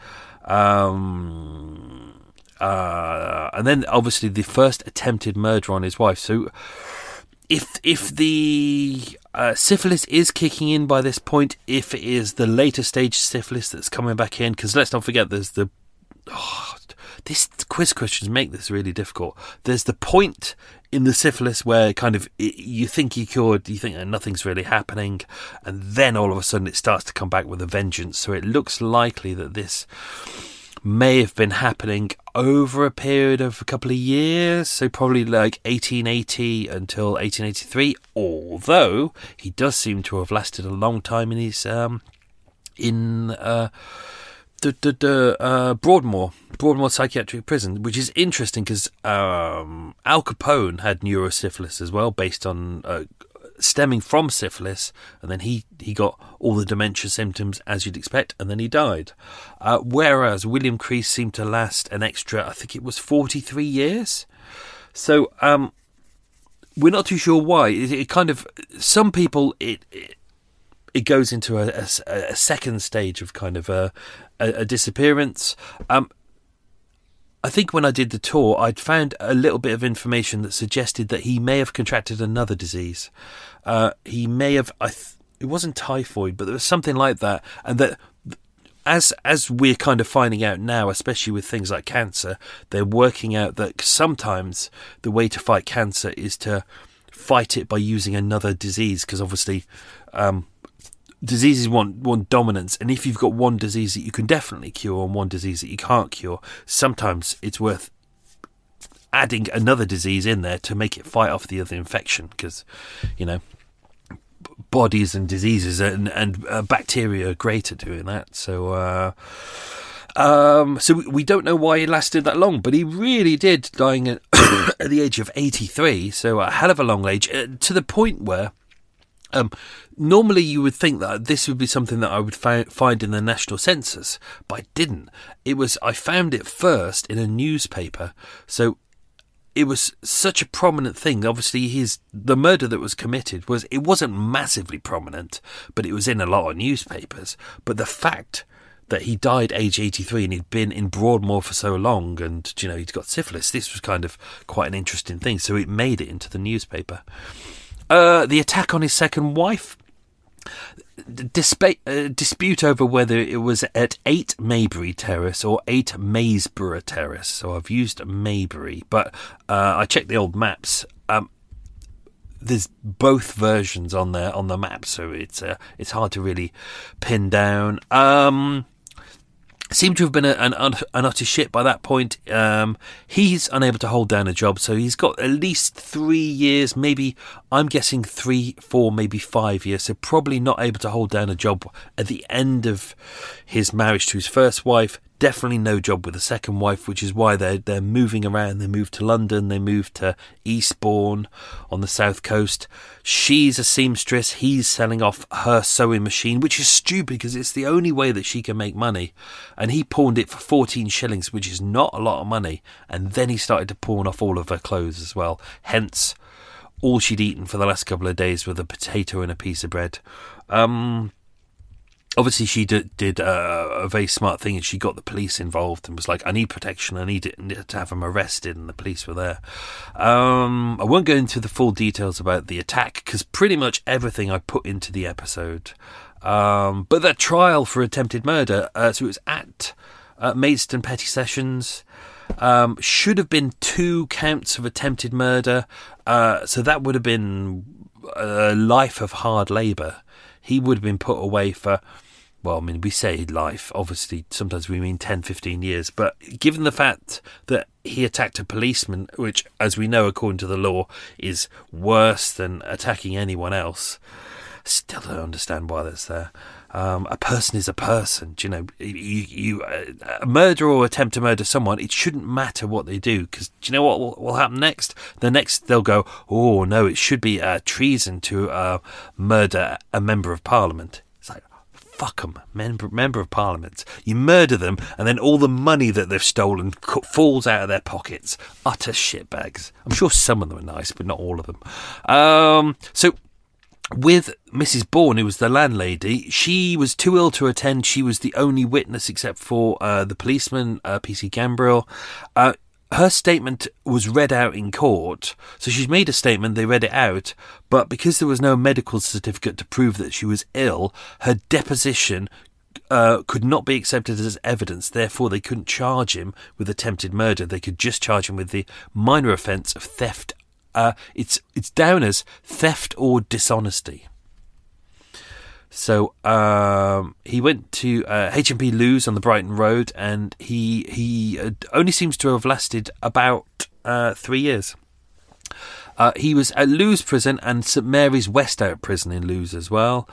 Um, uh, and then, obviously, the first attempted murder on his wife. So... If if the uh, syphilis is kicking in by this point, if it is the later stage syphilis that's coming back in, because let's not forget there's the... Oh, this quiz questions make this really difficult. There's the point in the syphilis where kind of it, you think you cured, you think that nothing's really happening, and then all of a sudden it starts to come back with a vengeance. So it looks likely that this may have been happening over a period of a couple of years, so probably like eighteen eighty until eighteen eighty-three, although he does seem to have lasted a long time in his um in uh the, the, the uh Broadmoor Broadmoor psychiatric prison, which is interesting because um Al Capone had neurosyphilis as well, based on uh, stemming from syphilis, and then he, he got all the dementia symptoms as you'd expect, and then he died. Uh, whereas William Crease seemed to last an extra, I think it was forty-three years. So um, we're not too sure why. It, it kind of, some people, it it, it goes into a, a, a second stage of kind of a, a, a disappearance. Um, I think when I did the tour, I'd found a little bit of information that suggested that he may have contracted another disease. Uh, he may have, I th- it wasn't typhoid, but there was something like that. And that as as we're kind of finding out now, especially with things like cancer, they're working out that sometimes the way to fight cancer is to fight it by using another disease, because obviously um, diseases want, want dominance, and if you've got one disease that you can definitely cure and one disease that you can't cure, sometimes it's worth adding another disease in there to make it fight off the other infection, because, you know, bodies and diseases and, and uh, bacteria are great at doing that. So uh, um, so we, we don't know why he lasted that long, but he really did, dying at, at the age of eighty-three, so a hell of a long age, uh, to the point where um, normally you would think that this would be something that I would fi- find in the national census, but I didn't. It was I found it first in a newspaper, so it was such a prominent thing. Obviously, his the murder that was committed was it wasn't massively prominent, but it was in a lot of newspapers. But the fact that he died age eighty-three and he'd been in Broadmoor for so long, and you know he'd got syphilis, this was kind of quite an interesting thing. So it made it into the newspaper. Uh, the attack on his second wife. Disp- uh, dispute over whether it was at eight Maybury Terrace or eight Maysborough Terrace. So I've used Maybury, but uh, I checked the old maps. Um, there's both versions on there on the map, so it's uh, it's hard to really pin down. Um, seemed to have been a, an, an utter shit by that point. Um, he's unable to hold down a job, so he's got at least three years, maybe, I'm guessing three, four, maybe five years, so probably not able to hold down a job at the end of his marriage to his first wife. Definitely no job with the second wife, which is why they're, they're moving around. They moved to London, they moved to Eastbourne on the south coast. She's a seamstress, he's selling off her sewing machine, which is stupid because it's the only way that she can make money. And he pawned it for fourteen shillings, which is not a lot of money. And then he started to pawn off all of her clothes as well. Hence, all she'd eaten for the last couple of days was a potato and a piece of bread. Um... Obviously, she did, did uh, a very smart thing, and she got the police involved and was like, I need protection, I need, it, need to have him arrested, and the police were there. Um, I won't go into the full details about the attack, because pretty much everything I put into the episode. Um, but that trial for attempted murder, uh, so it was at uh, Maidstone Petty Sessions, um, should have been two counts of attempted murder, uh, so that would have been a life of hard labour. He would have been put away for, well, I mean, we say life, obviously, sometimes we mean ten, fifteen years, but given the fact that he attacked a policeman, which, as we know, according to the law, is worse than attacking anyone else, still don't understand why that's there. Um, a person is a person, do you know, you, you uh, murder or attempt to murder someone, it shouldn't matter what they do, because do you know what will, will happen next? The next, they'll go, oh no, it should be uh, treason to uh, murder a member of parliament. It's like, fuck them, member, member of parliament. You murder them, and then all the money that they've stolen falls out of their pockets. Utter shitbags. I'm sure some of them are nice, but not all of them. Um, so, with Missus Bourne, who was the landlady, she was too ill to attend. She was the only witness except for uh, the policeman, uh, P C Gambriel. Uh, her statement was read out in court. So she's made a statement, they read it out, but because there was no medical certificate to prove that she was ill, her deposition uh, could not be accepted as evidence. Therefore, they couldn't charge him with attempted murder. They could just charge him with the minor offence of theft. Uh, it's it's down as theft or dishonesty. So um, he went to uh, H M P Lewes on the Brighton Road, and he he only seems to have lasted about uh, three years. Uh, he was at Lewes Prison and St Mary's Westhout Prison in Lewes as well.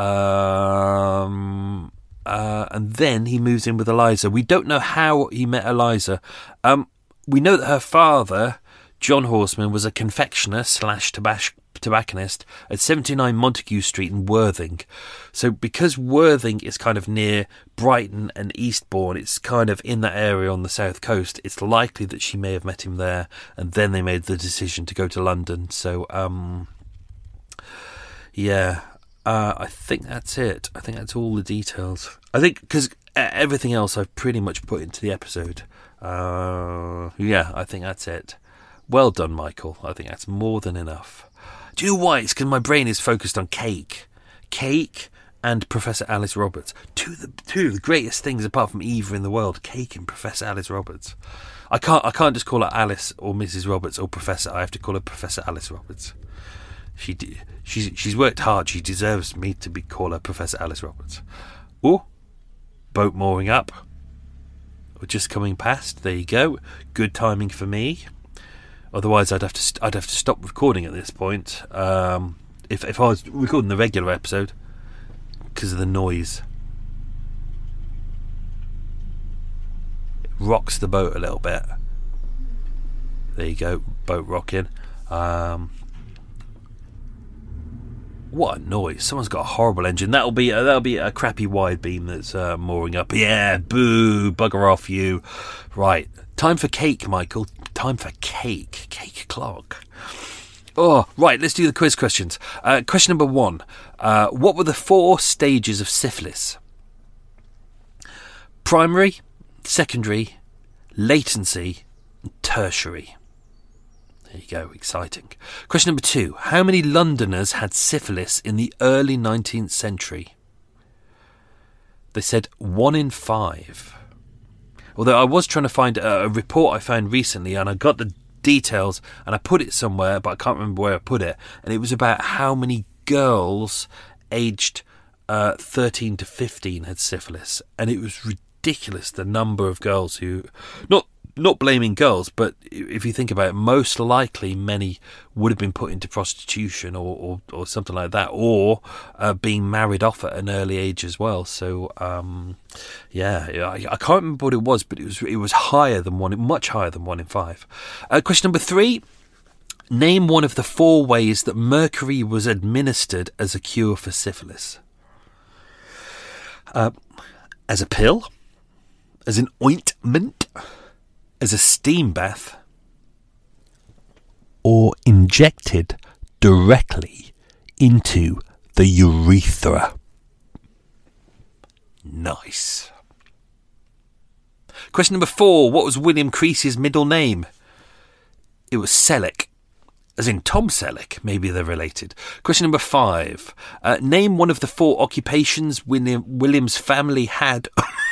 Um, uh, and then he moves in with Eliza. We don't know how he met Eliza. Um, we know that her father, John Horseman, was a confectioner slash tobac- tobacconist at seventy-nine Montague Street in Worthing. So because Worthing is kind of near Brighton and Eastbourne, it's kind of in that area on the south coast, it's likely that she may have met him there, and then they made the decision to go to London. So, um, yeah, uh, I think that's it. I think that's all the details. I think, because everything else I've pretty much put into the episode. Uh, yeah, I think that's it. Well done, Michael. I think that's more than enough. Do you know why? It's because my brain is focused on cake. Cake and Professor Alice Roberts. Two of the two of the greatest things apart from Eva in the world, cake and Professor Alice Roberts. I can't I can't just call her Alice or Missus Roberts or Professor. I have to call her Professor Alice Roberts. She she's she's worked hard. She deserves me to be call her Professor Alice Roberts. Oh, boat mooring up. We're just coming past. There you go. Good timing for me. Otherwise, I'd have to st- I'd have to stop recording at this point. Um, if if I was recording the regular episode, because of the noise. Rocks the boat a little bit. There you go, boat rocking. Um, what a noise! Someone's got a horrible engine. That'll be uh, that'll be a crappy wide beam that's uh, mooring up. Yeah, boo, bugger off you. Right, time for cake, Michael. Time for cake, cake clock. Oh, right. Let's do the quiz questions. Uh, question number one: uh, what were the four stages of syphilis? Primary, secondary, latency, and tertiary. There you go, exciting. Question number two. How many Londoners had syphilis in the early nineteenth century? They said one in five. Although I was trying to find a, a report I found recently, and I got the details, and I put it somewhere, but I can't remember where I put it, and it was about how many girls aged uh, thirteen to fifteen had syphilis, and it was ridiculous the number of girls who, not not blaming girls, but if you think about it, most likely many would have been put into prostitution or, or, or something like that, or uh, being married off at an early age as well. So um, yeah, I, I can't remember what it was, but it was it was higher than one, much higher than one in five. Uh, question number three. Name one of the four ways that mercury was administered as a cure for syphilis. Uh, as a pill, as an ointment, as a steam bath, or injected directly into the urethra. Nice. Question number four. What was William Creasy's middle name? It was Selleck, as in Tom Selleck. Maybe they're related. Question number five. Uh, name one of the four occupations William, William's family had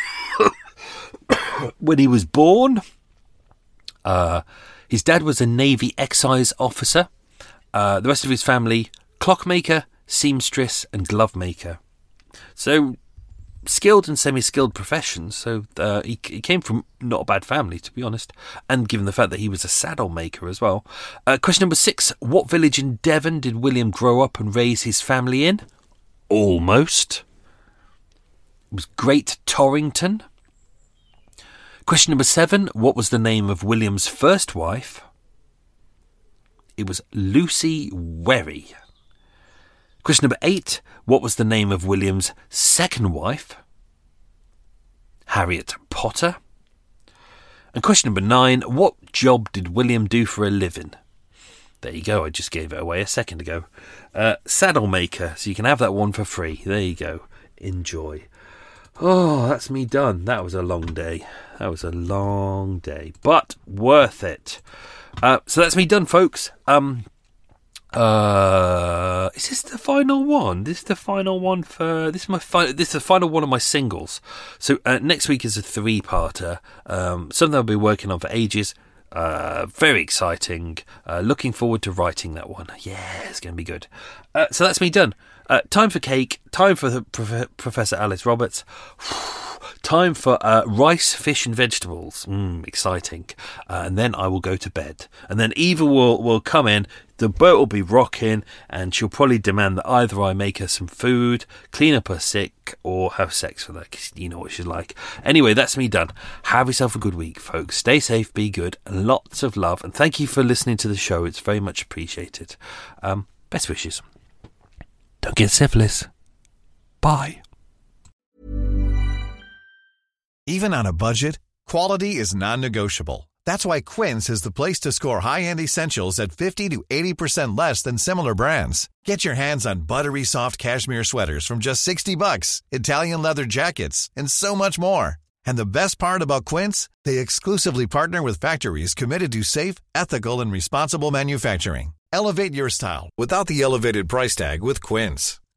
when he was born. Uh, his dad was a Navy excise officer. Uh, the rest of his family, clockmaker, seamstress and glove maker. So, skilled and semi-skilled professions. So, uh, he, he came from not a bad family, to be honest. And given the fact that he was a saddle maker as well. Uh, question number six. What village in Devon did William grow up and raise his family in? Almost. It was Great Torrington. Question number seven. What was the name of William's first wife? It was Lucy Wherry. Question number eight. What was the name of William's second wife? Harriet Potter. And question number nine. What job did William do for a living? There you go. I just gave it away a second ago. Uh, saddle maker. So you can have that one for free. There you go. Enjoy. Oh, that's me done. That was a long day. That was a long day, but worth it. Uh, so that's me done, folks. Um, uh, is this the final one? This is the final one for this is my fi- this is the final one of my singles. So uh, next week is a three-parter. Um, something I'll be working on for ages. Uh, very exciting. Uh, looking forward to writing that one. Yeah, it's going to be good. Uh, so that's me done. Uh, time for cake. Time for the Prof- Professor Alice Roberts. Time for uh, rice, fish and vegetables. Mm, exciting. Uh, and then I will go to bed. And then Eva will, will come in. The boat will be rocking. And she'll probably demand that either I make her some food, clean up her sick, or have sex with her. Because you know what she's like. Anyway, that's me done. Have yourself a good week, folks. Stay safe, be good. And lots of love. And thank you for listening to the show. It's very much appreciated. Um, best wishes. Don't get syphilis. Bye. Even on a budget, quality is non-negotiable. That's why Quince is the place to score high-end essentials at fifty to eighty percent less than similar brands. Get your hands on buttery soft cashmere sweaters from just sixty bucks, Italian leather jackets, and so much more. And the best part about Quince, they exclusively partner with factories committed to safe, ethical, and responsible manufacturing. Elevate your style without the elevated price tag with Quince.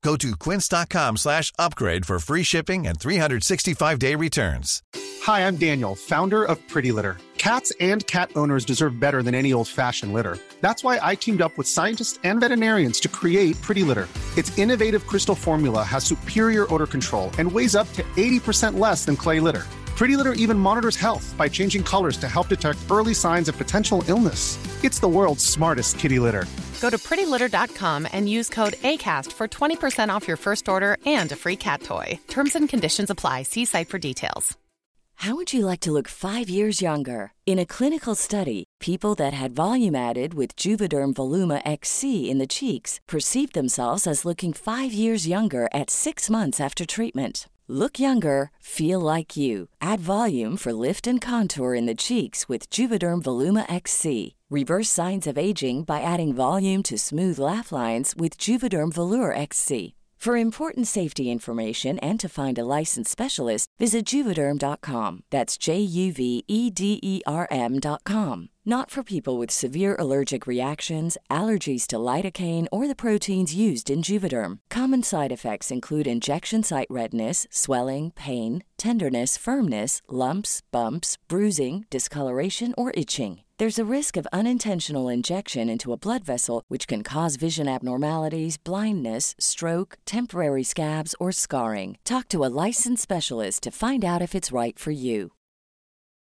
Go to quince.com slash upgrade for free shipping and three sixty-five day returns. Hi, I'm Daniel, founder of Pretty Litter. Cats and cat owners deserve better than any old-fashioned litter. That's why I teamed up with scientists and veterinarians to create Pretty Litter. Its innovative crystal formula has superior odor control and weighs up to eighty percent less than clay litter. Pretty Litter even monitors health by changing colors to help detect early signs of potential illness. It's the world's smartest kitty litter. Go to pretty litter dot com and use code ACAST for twenty percent off your first order and a free cat toy. Terms and conditions apply. See site for details. How would you like to look five years younger? In a clinical study, people that had volume added with Juvederm Voluma X C in the cheeks perceived themselves as looking five years younger at six months after treatment. Look younger, feel like you. Add volume for lift and contour in the cheeks with Juvederm Voluma X C. Reverse signs of aging by adding volume to smooth laugh lines with Juvederm Volure X C. For important safety information and to find a licensed specialist, visit Juvederm dot com. That's J U V E D E R M dot com. Not for people with severe allergic reactions, allergies to lidocaine, or the proteins used in Juvederm. Common side effects include injection site redness, swelling, pain, tenderness, firmness, lumps, bumps, bruising, discoloration, or itching. There's a risk of unintentional injection into a blood vessel, which can cause vision abnormalities, blindness, stroke, temporary scabs, or scarring. Talk to a licensed specialist to find out if it's right for you.